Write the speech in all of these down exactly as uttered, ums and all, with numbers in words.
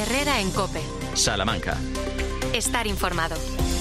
Herrera en COPE. Salamanca. Estar informado.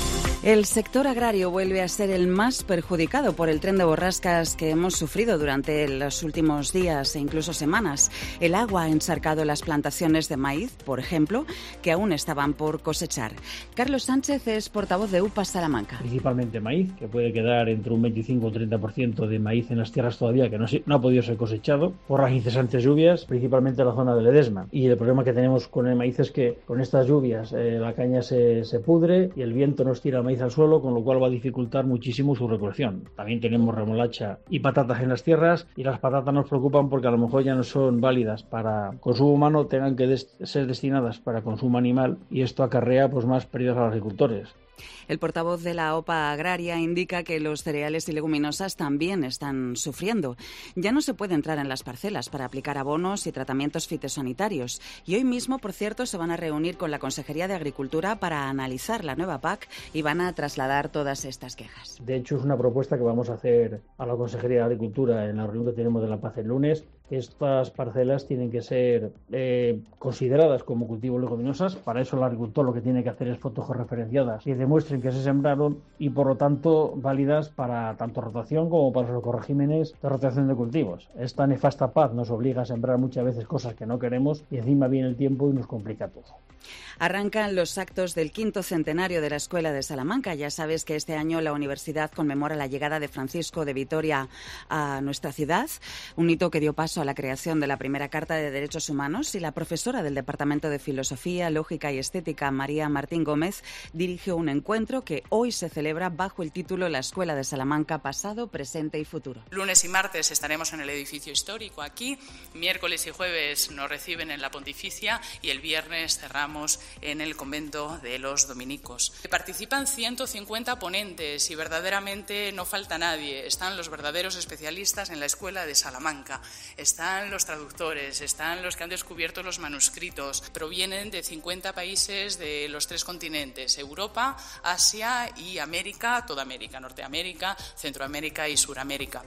El sector agrario vuelve a ser el más perjudicado por el tren de borrascas que hemos sufrido durante los últimos días e incluso semanas. El agua ha encharcado las plantaciones de maíz, por ejemplo, que aún estaban por cosechar. Carlos Sánchez es portavoz de U P A Salamanca. Principalmente maíz, que puede quedar entre un veinticinco o treinta por ciento de maíz en las tierras todavía que no, se, no ha podido ser cosechado por las incesantes lluvias, principalmente en la zona de Ledesma. Y el problema que tenemos con el maíz es que con estas lluvias eh, la caña se, se pudre y el viento nos tira el maíz al suelo, con lo cual va a dificultar muchísimo su recolección. También tenemos remolacha y patatas en las tierras, y las patatas nos preocupan porque a lo mejor ya no son válidas para consumo humano, tengan que des- ser destinadas para consumo animal, y esto acarrea pues más pérdidas a los agricultores. El portavoz de la O P A Agraria indica que los cereales y leguminosas también están sufriendo. Ya no se puede entrar en las parcelas para aplicar abonos y tratamientos fitosanitarios. Y hoy mismo, por cierto, se van a reunir con la Consejería de Agricultura para analizar la nueva P A C y van a trasladar todas estas quejas. De hecho, es una propuesta que vamos a hacer a la Consejería de Agricultura en la reunión que tenemos de la P A C el lunes. Estas parcelas tienen que ser eh, consideradas como cultivos leguminosas. Para eso el agricultor lo que tiene que hacer es fotos referenciadas que demuestren que se sembraron y, por lo tanto, válidas para tanto rotación como para los ecoregímenes de rotación de cultivos. Esta nefasta P A C nos obliga a sembrar muchas veces cosas que no queremos, y encima viene el tiempo y nos complica todo. Arrancan los actos del quinto centenario de la Escuela de Salamanca. Ya sabes que este año la universidad conmemora la llegada de Francisco de Vitoria a nuestra ciudad, un hito que dio paso a la creación de la primera Carta de Derechos Humanos, y la profesora del Departamento de Filosofía, Lógica y Estética, María Martín Gómez, dirigió un encuentro que hoy se celebra bajo el título La Escuela de Salamanca, pasado, presente y futuro. Lunes y martes estaremos en el edificio histórico aquí, miércoles y jueves nos reciben en la Pontificia y el viernes cerramos en el convento de los dominicos. Participan ciento cincuenta ponentes y verdaderamente no falta nadie. Están los verdaderos especialistas en la Escuela de Salamanca, están los traductores, están los que han descubierto los manuscritos, provienen de cincuenta países de los tres continentes, Europa, Asia y América, toda América, Norteamérica, Centroamérica y Suramérica.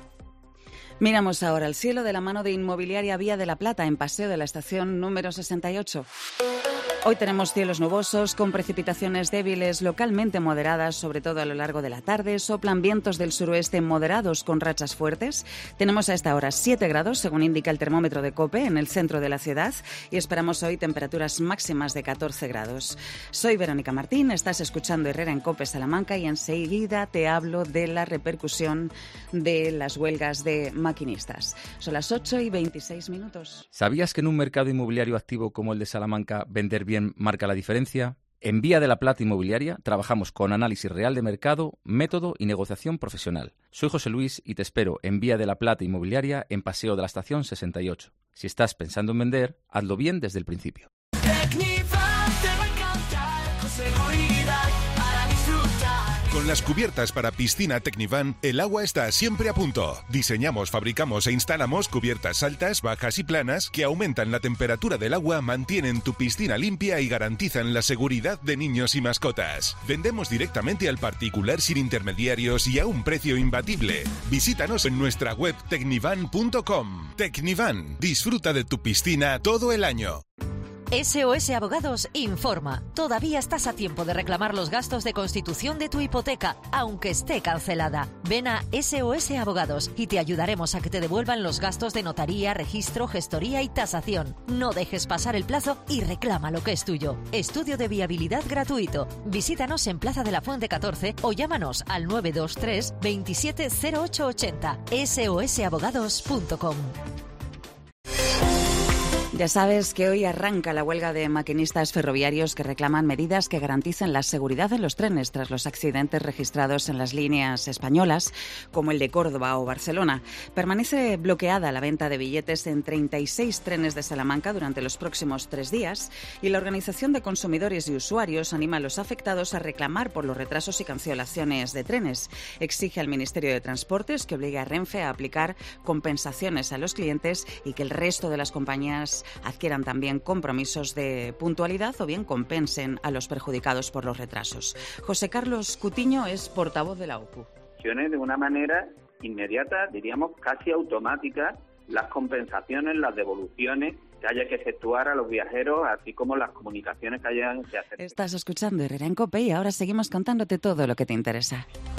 Miramos ahora al cielo de la mano de Inmobiliaria Vía de la Plata, en Paseo de la Estación número sesenta y ocho. Hoy tenemos cielos nubosos con precipitaciones débiles localmente moderadas, sobre todo a lo largo de la tarde. Soplan vientos del suroeste moderados con rachas fuertes. Tenemos a esta hora siete grados, según indica el termómetro de COPE, en el centro de la ciudad, y esperamos hoy temperaturas máximas de catorce grados. Soy Verónica Martín, estás escuchando Herrera en COPE Salamanca, y enseguida te hablo de la repercusión de las huelgas de maquinistas. Son las ocho y veintiséis minutos. ¿Sabías que en un mercado inmobiliario activo como el de Salamanca, vender bien marca la diferencia? En Vía de la Plata Inmobiliaria trabajamos con análisis real de mercado, método y negociación profesional. Soy José Luis y te espero en Vía de la Plata Inmobiliaria, en Paseo de la Estación sesenta y ocho. Si estás pensando en vender, hazlo bien desde el principio. Con las cubiertas para piscina Tecnivan, el agua está siempre a punto. Diseñamos, fabricamos e instalamos cubiertas altas, bajas y planas que aumentan la temperatura del agua, mantienen tu piscina limpia y garantizan la seguridad de niños y mascotas. Vendemos directamente al particular sin intermediarios y a un precio imbatible. Visítanos en nuestra web tecnivan punto com. Tecnivan, disfruta de tu piscina todo el año. S O S Abogados informa. Todavía estás a tiempo de reclamar los gastos de constitución de tu hipoteca, aunque esté cancelada. Ven a S O S Abogados y te ayudaremos a que te devuelvan los gastos de notaría, registro, gestoría y tasación. No dejes pasar el plazo y reclama lo que es tuyo. Estudio de viabilidad gratuito. Visítanos en Plaza de la Fuente catorce o llámanos al nueve dos tres, veintisiete cero ocho ochenta. S O S abogados punto com. Ya sabes que hoy arranca la huelga de maquinistas ferroviarios que reclaman medidas que garanticen la seguridad en los trenes tras los accidentes registrados en las líneas españolas, como el de Córdoba o Barcelona. Permanece bloqueada la venta de billetes en treinta y seis trenes de Salamanca durante los próximos tres días, y la Organización de Consumidores y Usuarios anima a los afectados a reclamar por los retrasos y cancelaciones de trenes. Exige al Ministerio de Transportes que obligue a Renfe a aplicar compensaciones a los clientes y que el resto de las compañías adquieran también compromisos de puntualidad o bien compensen a los perjudicados por los retrasos. José Carlos Cutiño es portavoz de la O C U. De una manera inmediata, diríamos casi automática, las compensaciones, las devoluciones que haya que efectuar a los viajeros, así como las comunicaciones que hayan que hacer. Estás escuchando Herrera en COPE y ahora seguimos contándote todo lo que te interesa.